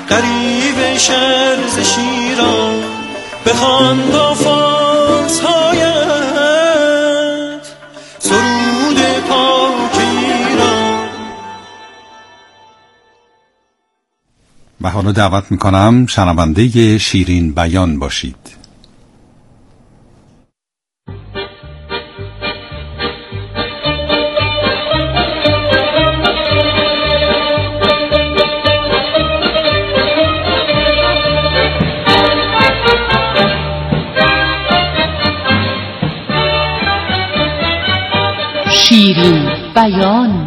غریب شهر ز شیران بخوان با فارس‌هایت سرود پاک ایران. و حالا دعوت میکنم شنونده شیرین بیان باشید. شیرین بیان.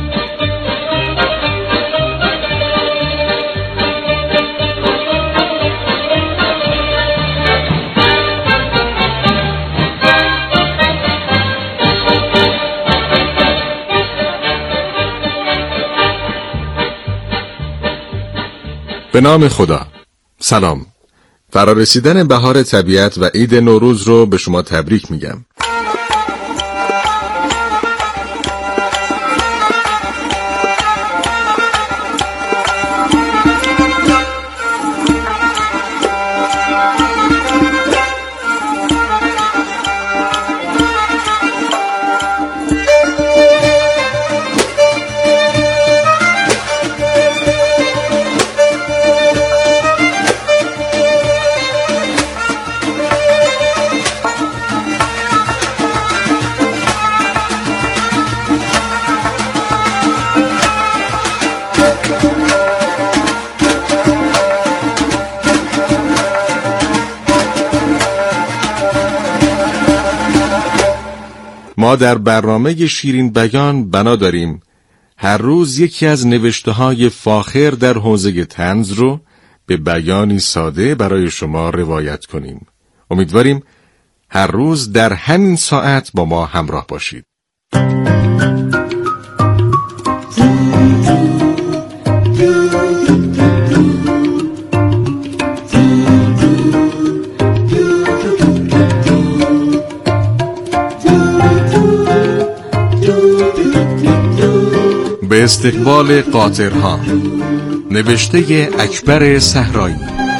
به نام خدا. سلام. فرارسیدن بهار طبیعت و عید نوروز رو به شما تبریک میگم. ما در برنامه شیرین بیان بنا داریم هر روز یکی از نوشته‌های فاخر در حوزه طنز رو به بیانی ساده برای شما روایت کنیم. امیدواریم هر روز در همین ساعت با ما همراه باشید. به استقبال قاطرها، نوشته اکبر صحرایی.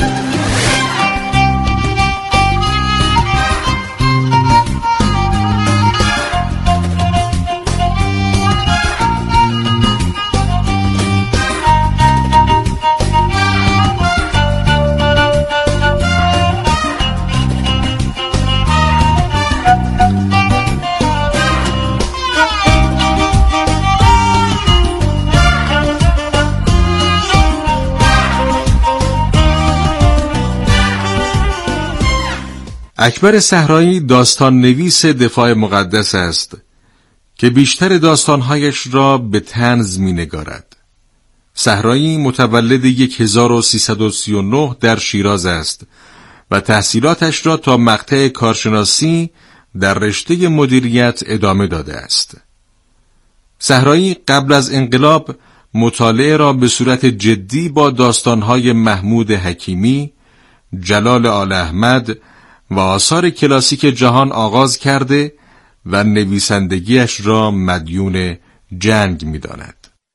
اکبر صحرایی داستان نویس دفاع مقدس است که بیشتر داستانهایش را به طنز می نگارد. صحرایی متولد 1339 در شیراز است و تحصیلاتش را تا مقطع کارشناسی در رشته مدیریت ادامه داده است. صحرایی قبل از انقلاب مطالعه را به صورت جدی با داستانهای محمود حکیمی، جلال آل احمد و آثار کلاسیک جهان آغاز کرده و نویسندگیش را مدیون جنگ می‌داند.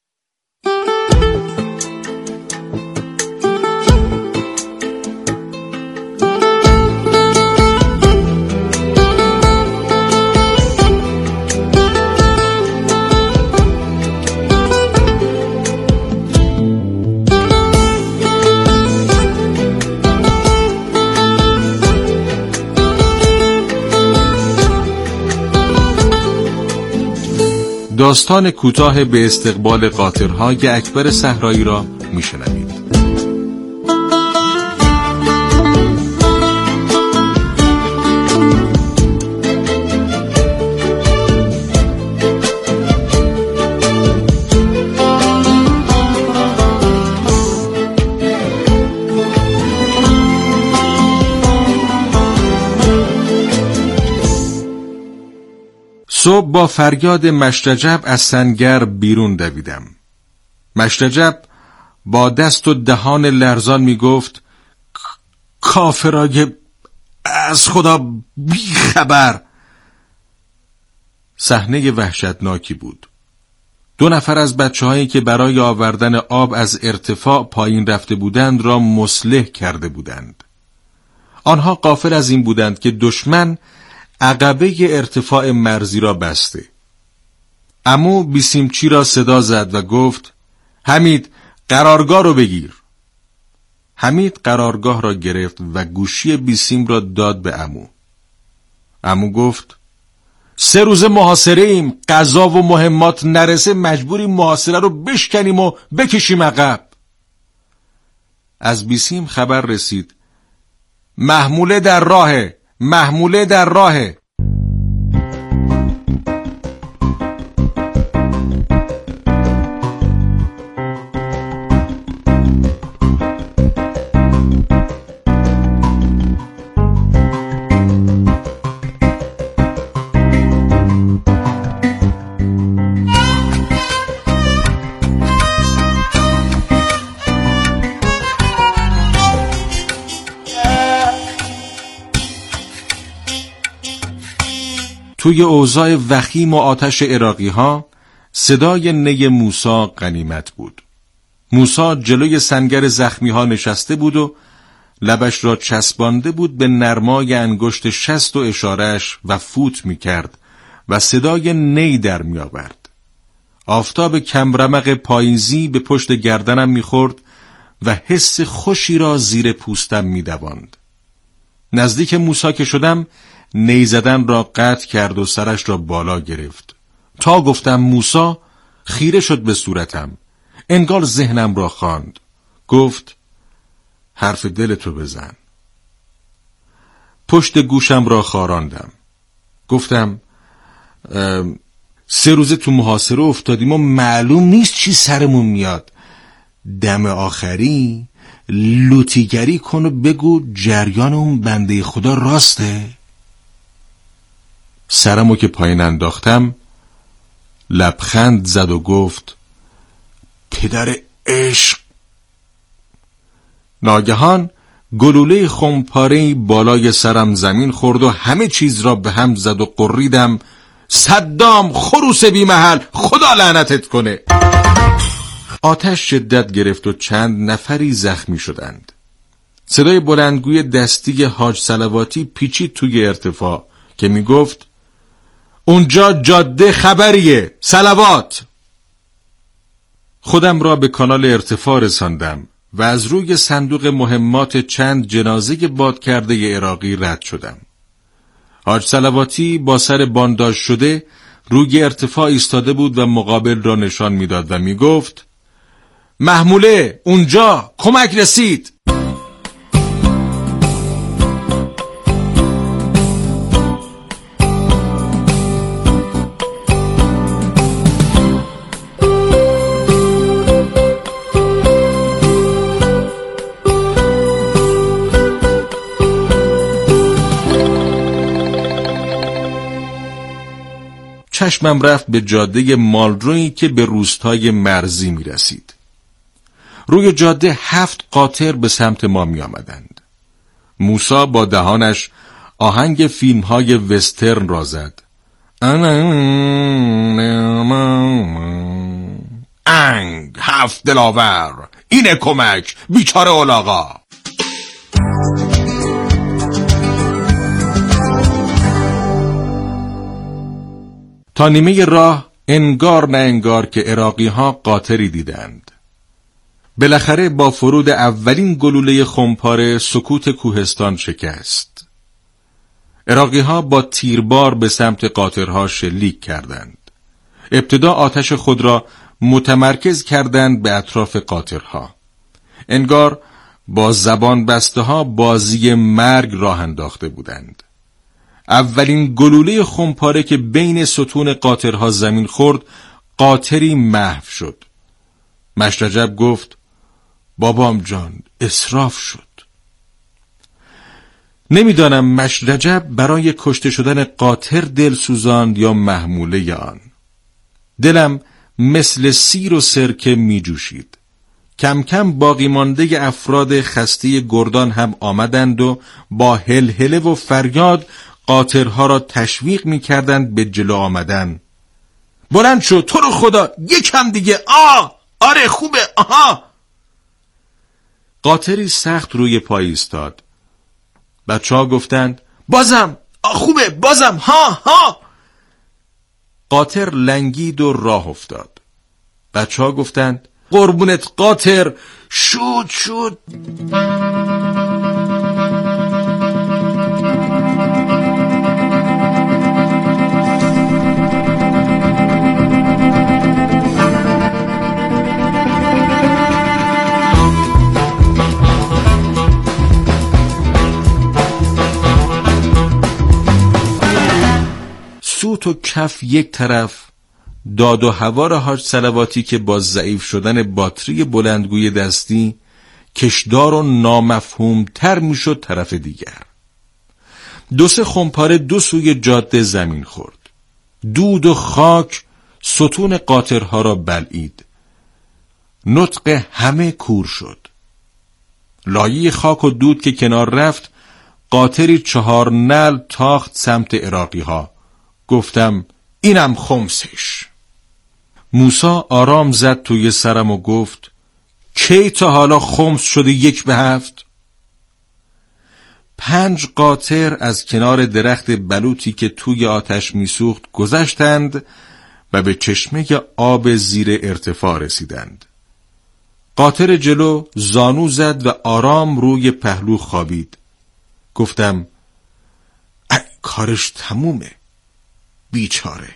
داستان کوتاه به استقبال قاطرهای اکبر صحرایی را میشنوید. صبح با فریاد مشرجب از سنگر بیرون دویدم. مشرجب با دست و دهان لرزان می گفت کافرای از خدا بی خبر. صحنه وحشتناکی بود. 2 نفر از بچه‌هایی که برای آوردن آب از ارتفاع پایین رفته بودند را مصلح کرده بودند. آنها غافل از این بودند که دشمن عقبه ارتفاع مرزی را بسته. عمو بیسیمچی را صدا زد و گفت: حمید، قرارگاه رو بگیر. حمید قرارگاه را گرفت و گوشی بیسیم را داد به عمو. عمو گفت: 3 روز محاصره ایم، غذا و مهمات نرسه مجبوریم محاصره رو بشکنیم و بکشیم عقب. از بیسیم خبر رسید: محموله در راهه، محموله در راهه. توی اوضاع وخیم و آتش عراقی‌ها صدای نی موسی غنیمت بود. موسی جلوی سنگر زخمی‌ها نشسته بود و لبش را چسبانده بود به نرمای انگشت شست و اشارهش و فوت می‌کرد و صدای نی در می‌آورد. آفتاب کمرمق پاییزی به پشت گردنم می‌خورد و حس خوشی را زیر پوستم می‌دواند. نزدیک موسی که شدم، نی زدن را قطع کرد و سرش را بالا گرفت. تا گفتم موسی، خیره شد به صورتم. انگار ذهنم را خواند. گفت: حرف دلتو بزن. پشت گوشم را خاراندم. گفتم: 3 روز تو محاصره افتادیم و معلوم نیست چی سرمون میاد. دم آخری لوتیگری کن و بگو جریان اون بنده خدا راسته؟ سرمو که پایین انداختم لبخند زد و گفت: پدر عشق. ناگهان گلوله خمپاره‌ای بالای سرم زمین خورد و همه چیز را به هم زد و قریدم: صدام خروس بی محل، خدا لعنتت کنه. آتش شدت گرفت و چند نفری زخمی شدند. صدای بلندگوی دستی حاج صلواتی پیچید توی ارتفاع که می گفت: اونجا جاده خبریه، صلوات. خودم را به کانال ارتفاع رساندم و از روی صندوق مهمات چند جنازه باد کرده عراقی رد شدم. حاج صلواتی با سر بانداژ شده روی ارتفاع ایستاده بود و مقابل را نشان میداد و میگفت: محموله اونجا، کمک رسید. چشمم رفت به جاده مالرویی که به روستای مرزی می رسید. روی جاده 7 قاطر به سمت ما می آمدند. موسی با دهانش آهنگ فیلم‌های وسترن را زد. انگ 7 دلاور، اینه کمک، بیچاره اولاغا. تا نیمه راه انگار نه انگار که عراقی‌ها قاطری دیدند. بالاخره با فرود اولین گلوله خمپاره سکوت کوهستان شکست. عراقی‌ها با تیربار به سمت قاطرها شلیک کردند. ابتدا آتش خود را متمرکز کردند به اطراف قاطرها. انگار با زبان بسته ها بازی مرگ راه انداخته بودند. اولین گلوله خمپاره که بین ستون قاطرها زمین خورد، قاطری محو شد. مشرجب گفت: بابام جان، اسراف شد. نمیدانم مشرجب برای کشته شدن قاطر دل سوزاند یا محموله آن. دلم مثل سیر و سرکه می جوشید. کم کم باقی مانده افراد خسته گردان هم آمدند و با هلهله و فریاد قاطرها را تشویق می کردند به جلو آمدن. بلند شو، تو رو خدا یکم دیگه. آره خوبه. آها. قاطری سخت روی پای ایستاد. بچه‌ها گفتند بازم خوبه، بازم ها. قاطر لنگید و راه افتاد. بچه‌ها گفتند قربونت قاطر، شود. سوت و کف یک طرف، داد و هوار حاج صلواتی که با ضعیف شدن باتری بلندگوی دستی کشدار و نامفهوم تر می شد طرف دیگر. 2-3 خمپاره 2 سوی جاده زمین خورد. دود و خاک ستون قاطرها را بلعید. نطق همه کور شد. لایه خاک و دود که کنار رفت، قاطری 4 نعل تاخت سمت عراقی ها. گفتم اینم خمسش. موسی آرام زد توی سرم و گفت کی تا حالا خمس شده 1/7؟ 5 قاطر از کنار درخت بلوطی که توی آتش میسوخت گذشتند و به چشمه آب زیر ارتفاع رسیدند. قاطر جلو زانو زد و آرام روی پهلو خوابید. گفتم کارش تمومه، بیچاره.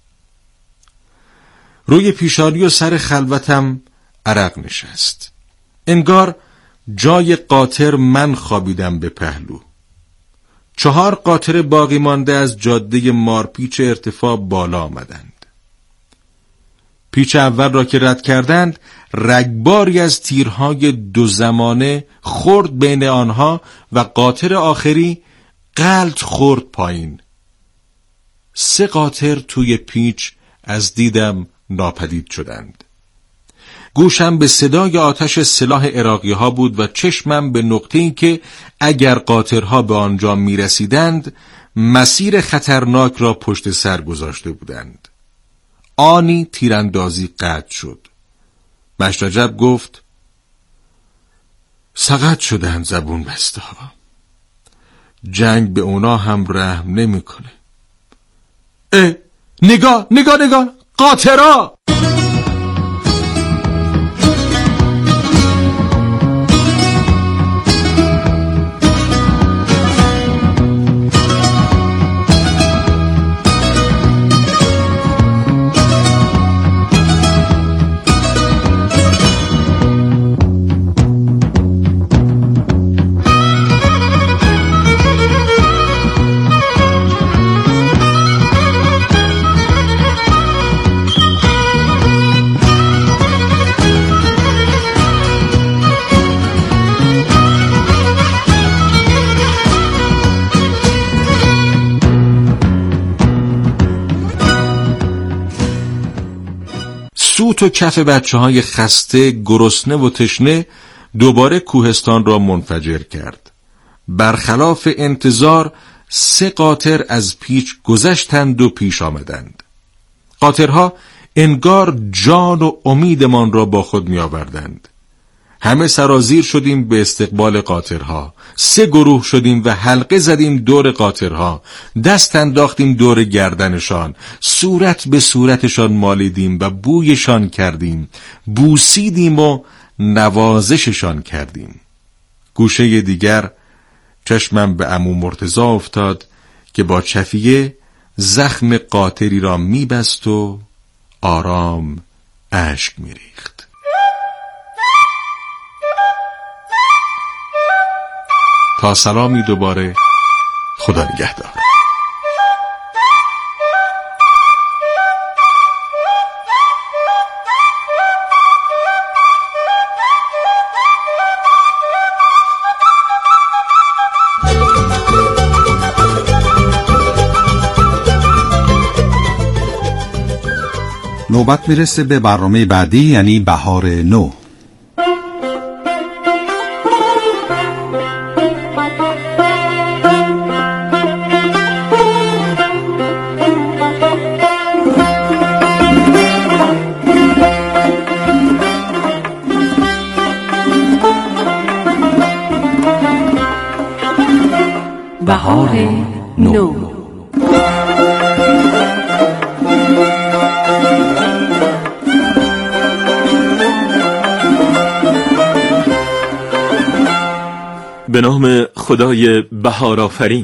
روی پیشانی و سر خلوتم عرق نشست. انگار جای قاطر من خوابیدم به پهلو. 4 قاطر باقی مانده از جاده مارپیچ ارتفاع بالا آمدند. پیچ اول را که رد کردند، رگباری از تیرهای 2 زمانه خورد بین آنها و قاطر آخری غلط خورد پایین. 3 قاطر توی پیچ از دیدم ناپدید شدند. گوشم به صدای آتش سلاح عراقی ها بود و چشمم به نقطه‌ای که اگر قاطرها به آنجا می رسیدند مسیر خطرناک را پشت سر گذاشته بودند. آنی تیراندازی قطع شد. مشرجب گفت سقط شدند زبون بسته ها. جنگ به اونا هم رحم نمی کنه. نگاه قاطرها. سوت و کف بچه‌های خسته، گرسنه و تشنه دوباره کوهستان را منفجر کرد. برخلاف انتظار 3 قاطر از پیچ گذشتند و پیش آمدند. قاطرها انگار جان و امیدمان را با خود می آوردند. همه سرازیر شدیم به استقبال قاطرها. 3 گروه شدیم و حلقه زدیم دور قاطرها. دست انداختیم دور گردنشان. صورت به صورتشان مالیدیم و بویشان کردیم. بوسیدیم و نوازششان کردیم. گوشه دیگر چشمم به عمو مرتضی افتاد که با چفیه زخم قاطری را میبست و آرام اشک میریخت. تا سلامی دوباره، خدا نگهدار. نوبت میرسه به برنامه بعدی، یعنی بهار نو. بهار نو. به نام خدای بهارآفرین.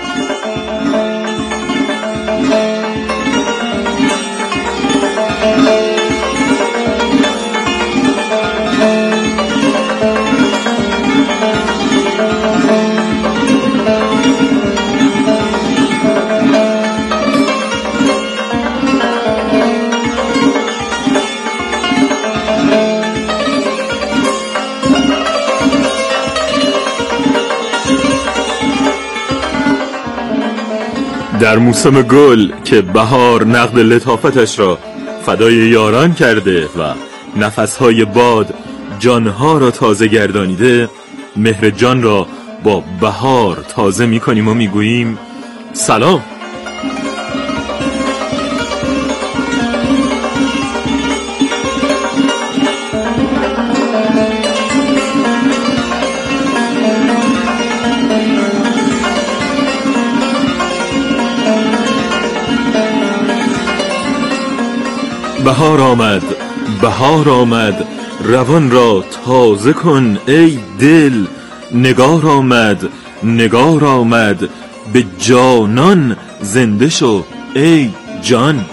در موسم گل که بهار نقد لطافتش را فدای یاران کرده و نفسهای باد جانها را تازه گردانیده، مهر جان را با بهار تازه می کنیم و می گوییم سلام. بهار آمد، بهار آمد، روان را تازه کن ای دل. نگار آمد، نگار آمد، به جانان زنده شو ای جان.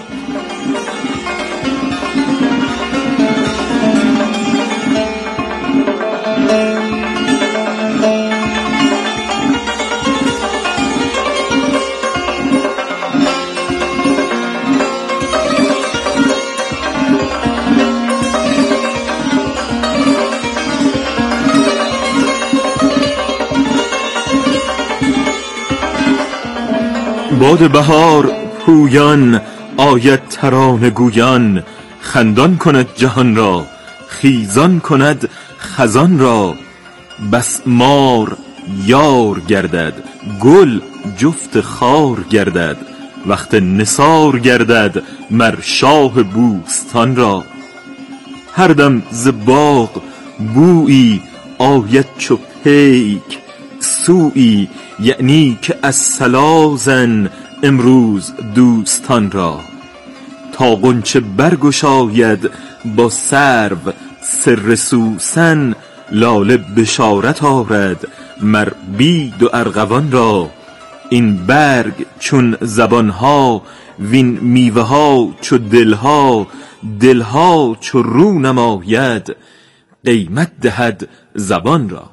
باد بهار پویان آید ترانه گویان، خندان کند جهان را، خیزان کند خزان را. بس مار یار گردد، گل جفت خار گردد، وقت نثار گردد مر شاه بوستان را. هر دم ز باغ بویی آید چو پیک، سویی یعنی که از سلازن امروز دوستان را. تا غنچه برگشاید با سرو سر سوسن، لاله بشارت آرد مر بید و ارغوان را. این برگ چون زبانها، وین میوه ها چو دلها، دلها چو رو نماید قیمت دهد زبان را.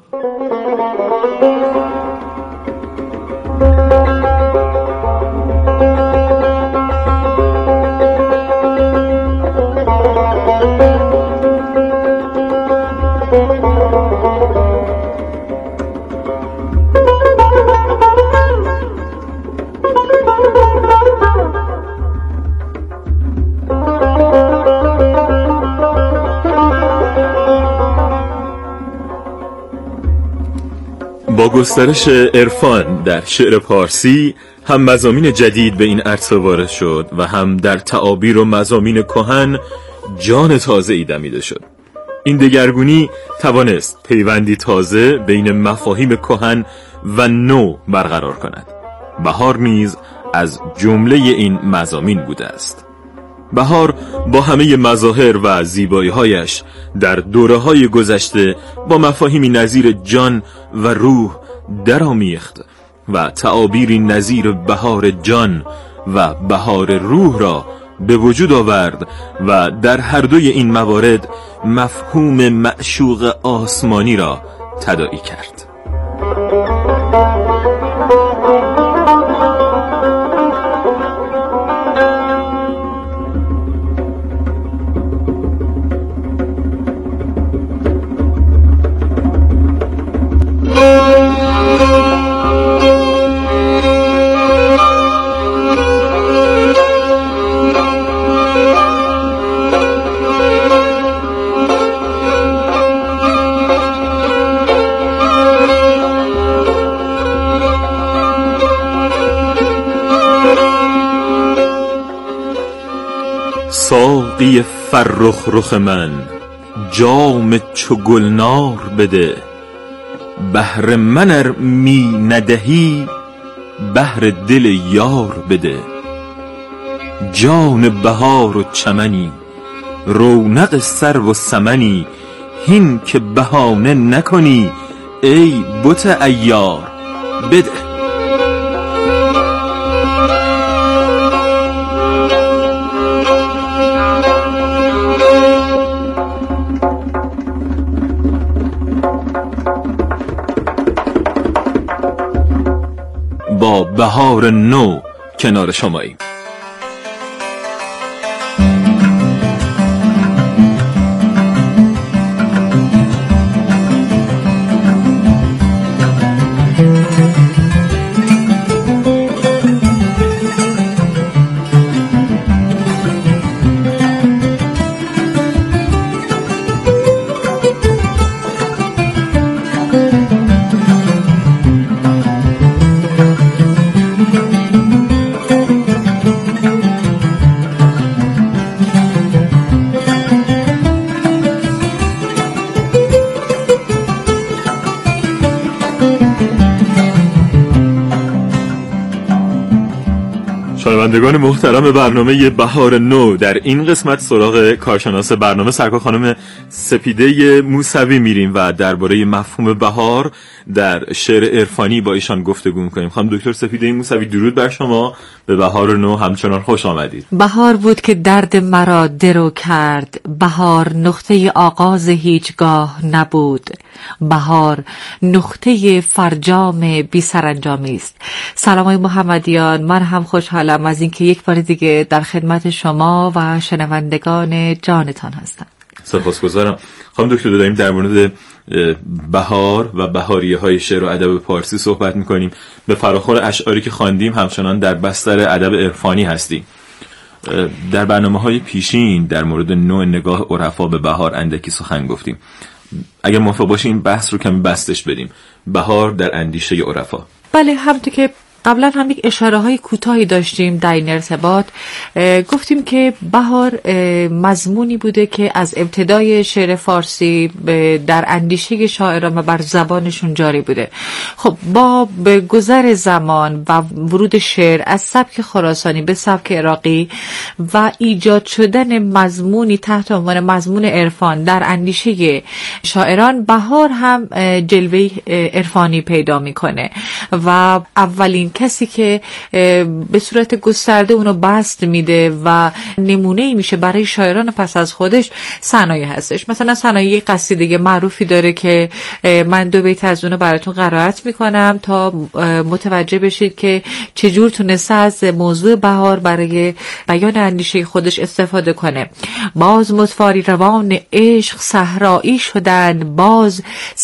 با گسترش عرفان در شعر پارسی، هم مضامین جدید به این عرصه وارد شد و هم در تعابیر و مضامین کهن جان تازه‌ای دمیده شد. این دگرگونی توانست پیوندی تازه بین مفاهیم کهن و نو برقرار کند. بهار نیز از جمله این مضامین بوده است. بهار با همه مظاهر و زیبایی‌هایش در دوره‌های گذشته با مفاهیمی نظیر جان و روح درآمیخت و تعابیری نظیر بهار جان و بهار روح را به وجود آورد و در هر دوی این موارد مفهوم معشوق آسمانی را تداعی کرد. ساقی فرخ رخ من، جام چو گلنار بده. بهر من ار می ندهی بهر دل یار بده. جان بهار و چمنی، رونق سرو و سمنی، هین که بهانه نکنی ای بت عیار بده. با بهار نو کنار شماییم. شنوندگان محترم برنامه بهار نو، در این قسمت سراغ کارشناس برنامه سرکار خانم سپیده موسوی میریم و درباره مفهوم بهار در شعر عرفانی با ایشان گفتگو میکنیم. خانم دکتر سپیده موسوی، درود بر شما. به بهار نو همچنان خوش آمدید. بهار بود که درد مرا درو کرد، بهار نقطه آغاز هیچگاه نبود، بهار نقطه فرجام بی سرانجامی است. سلامای محمدیان، من هم خوشحالم از اینکه یک بار دیگه در خدمت شما و شنوندگان جانتان هستم. سپاسگزارم. خانم دکتر، داریم در مورد بهار و بهاریه های شعر و ادب پارسی صحبت میکنیم. به فراخور اشعاری که خواندیم همچنان در بستر ادب عرفانی هستیم. در برنامه‌های پیشین در مورد نوع نگاه عرفا به بهار اندکی سخن گفتیم. اگر موافق باشین این بحث رو کمی بستش بدیم. بهار در اندیشه عرفا. بله، همونطور که قبلا هم یک اشاره های کوتاهی داشتیم در این ارتباط، گفتیم که بهار مضمونی بوده که از ابتدای شعر فارسی در اندیشه شاعران و بر زبانشون جاری بوده. خب با به گذر زمان و ورود شعر از سبک خراسانی به سبک عراقی و ایجاد شدن مضمونی تحت عنوان مضمون عرفان در اندیشه شاعران، بهار هم جلوه عرفانی پیدا میکنه و اولین کسی که به صورت گسترده اونو بست میده و نمونه‌ای میشه برای شاعران پس از خودش ثنایی هستش. مثلا ثنایی قصیده معروفی داره که من 2 بیت از اونو براتون قرائت میکنم تا متوجه بشید که چجور تونسته از موضوع بهار برای بیان اندیشه خودش استفاده کنه. باز متفاری روان عشق صحرایی شدند، باز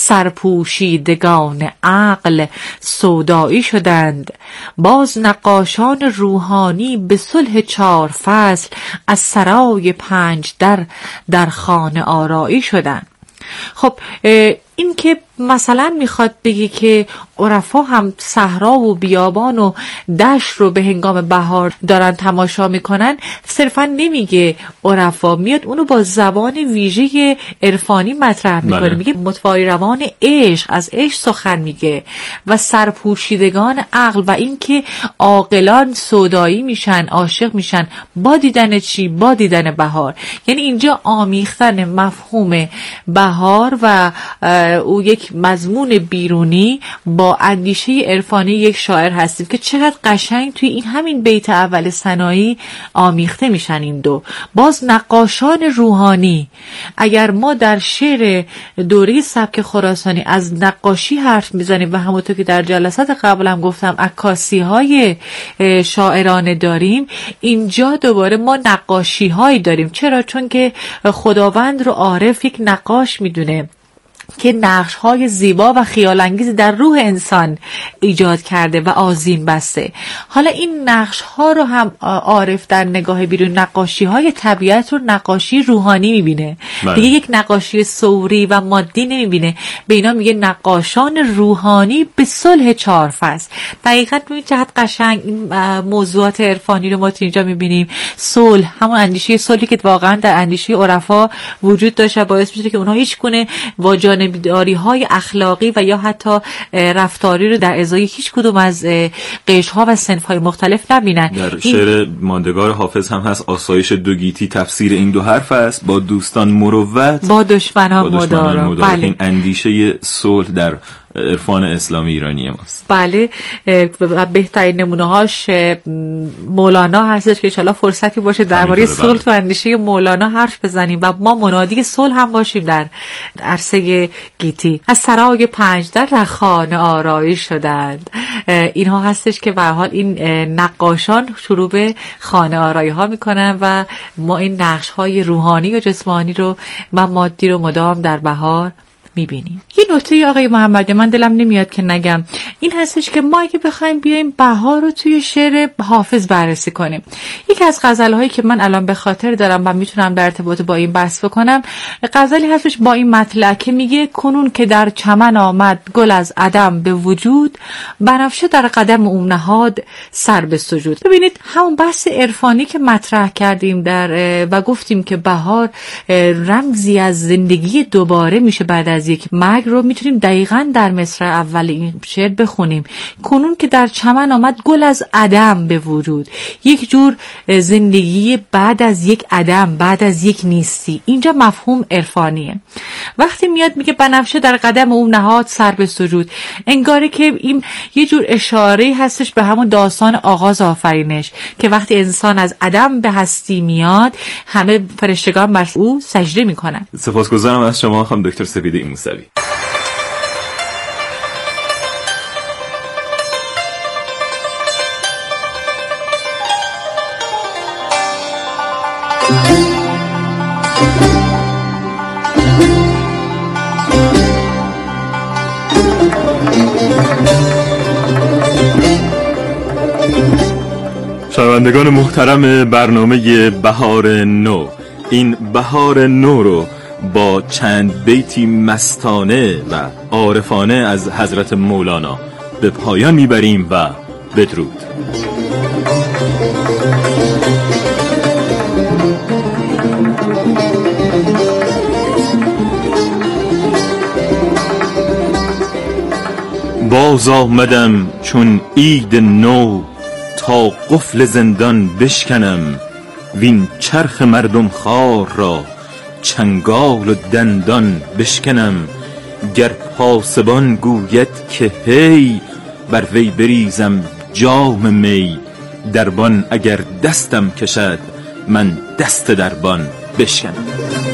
سرپوشیدگان عقل سودایی شدند، باز نقاشان روحانی به صلح 4 فصل از سرای 5 در خانه آرایی شدند. خب این که مثلا میخواد بگی که عرفا هم صحرا و بیابان و دشت رو به هنگام بهار دارن تماشا میکنن، صرفا نمیگه عرفا، میاد اونو با زبان ویژه عرفانی مطرح میکنه. میگه متفاری روان عشق، از عشق سخن میگه، و سرپوشیدگان عقل، و این که عاقلان سودایی میشن، عاشق میشن با دیدن چی؟ با دیدن بهار. یعنی اینجا آمیختن مفهوم بهار و او یک مضمون بیرونی با اندیشه عرفانی یک شاعر هستیم که چقدر قشنگ توی این همین بیت اول ثنایی آمیخته میشن این دو. باز نقاشان روحانی، اگر ما در شعر دوره سبک خراسانی از نقاشی حرف میزنیم و همونطور که در جلسات قبلم گفتم عکاسی های شاعرانه داریم، اینجا دوباره ما نقاشی هایی داریم. چرا؟ چون که خداوند رو عارف یک نقاش میدونه که نقش‌های زیبا و خیال‌انگیز در روح انسان ایجاد کرده و آذین بسته. حالا این نقش‌ها رو هم عارف در نگاه بیرون نقاشی‌های طبیعت رو نقاشی روحانی می‌بینه. دیگه یک نقاشی صوری و مادی نمی‌بینه. به اینا میگه نقاشان روحانی به صلح 4 فصل. دقیقاً ببین چقدر قشنگ این موضوعات عرفانی رو ما تو اینجا می‌بینیم. صلح، همون اندیشه صلحی که واقعاً در اندیشه عرفا وجود داشته، باعث میشه که اونها هیچ گونه واجانبی خانه‌داری‌های اخلاقی و یا حتی رفتاری رو در ازای هیچ کدوم از قشرها و صنف‌های مختلف نبینن. در شعر ماندگار حافظ هم هست آسایش دو گیتی تفسیر این دو حرف است، با دوستان مروت، با دشمنان مدارا. بله. این اندیشه صلح در عرفان اسلامی ایرانی ماست. بله، بهترین نمونه‌هاش مولانا هستش که انشالله فرصتی باشه درباره صلح و اندیشه مولانا حرف بزنیم و ما منادی صلح هم باشیم در عرصه گیتی. از سرای 5 در خانه آرایش شدند. اینها هستش که به هر حال این نقاشان شروع به خانه آرایی ها میکنن و ما این نقش های روحانی و جسمانی رو و مادی رو مدام در بهار میبینیم. یه نکته آقای محمدی من دلم نمیاد که نگم، این هستش که ما اگه بخوایم بیایم بهار رو توی شعر حافظ بررسی کنیم، یکی از غزل‌هایی که من الان به خاطر دارم و میتونم در ارتباط با این بحث بکنم، غزلی هستش با این مطلع که میگه کنون که در چمن آمد گل از عدم به وجود، بنفشه در قدم او نهاد سر به سجود. ببینید همون بحث عرفانی که مطرح کردیم و گفتیم که بهار رمزی از زندگی دوباره میشه بعد از یک مرگ رو میتونیم دقیقاً در مصرع اول این شعر بخونیم. کنون که در چمن آمد گل از عدم به وجود، یک جور زندگی بعد از یک عدم، بعد از یک نیستی. اینجا مفهوم عرفانیه. وقتی میاد میگه بنفشه در قدم او نهاد سر به سجود، انگاره که این یه جور اشاره هستش به همون داستان آغاز آفرینش که وقتی انسان از عدم به هستی میاد همه فرشتگان بر او سجده میکنن. سپاسگزارم از شما خانم دکتر سپیده موسوی. شنوندگان محترم برنامه بهار نو، این بهار نو رو با چند بیتی مستانه و عارفانه از حضرت مولانا به پایان میبریم و بدرود. باز آمدم چون عید نو تا قفل زندان بشکنم، وین چرخ مردم خوار را چنگال و دندان بشکنم. گر پاسبان گوید که هی، بر وی بریزم جام می. دربان اگر دستم کشد، من دست دربان بشکنم.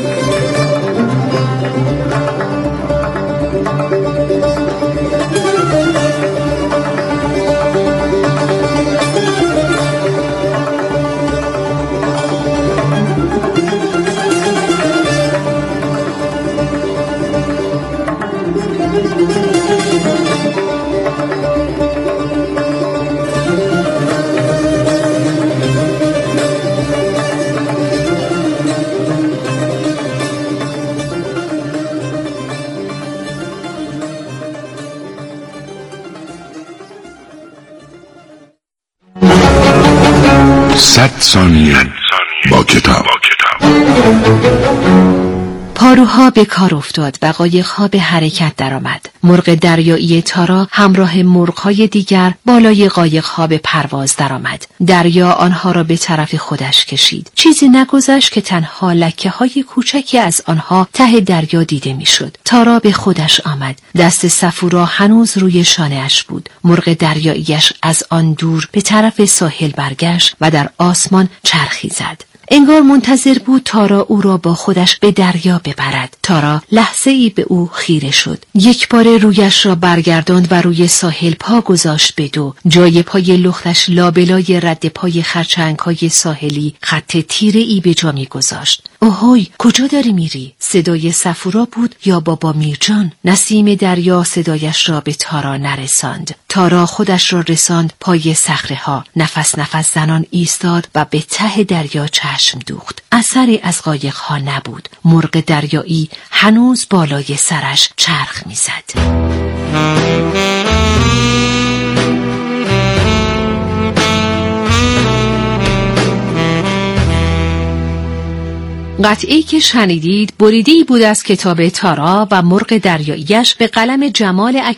ثانیه با کتاب. پاروها به کار افتاد و قایق‌ها به حرکت درآمد. مرغ دریایی تارا همراه مرغ‌های دیگر بالای قایق‌ها به پرواز درآمد. دریا آنها را به طرف خودش کشید. چیزی نگذشت که تنها لکه‌های کوچکی از آنها ته دریا دیده می‌شد. تارا به خودش آمد. دست صفورا هنوز روی شانه‌اش بود. مرغ دریاییش از آن دور به طرف ساحل برگشت و در آسمان چرخی زد. انگار منتظر بود تارا او را با خودش به دریا ببرد. تارا لحظه‌ای به او خیره شد. یک بار رویش را برگرداند و روی ساحل پا گذاشت به دو. جای پای لختش لابلای رد پای خرچنگ‌های ساحلی خط تیره‌ای به جا می‌گذاشت. اوهوی، کجا داری میری؟ صدای صفورا بود یا بابا میرجان؟ نسیم دریا صدایش را به تارا نرساند. تارا خودش را رساند پای صخره‌ها. نفس نفس زنان ایستاد و به ته دریا چشم دوخت. اثری از قایق‌ها نبود. مرغ دریایی هنوز بالای سرش چرخ می‌زد. قطعی که شنیدید بریده‌ای بود از کتاب تارا و مرغ دریاییش به قلم جمال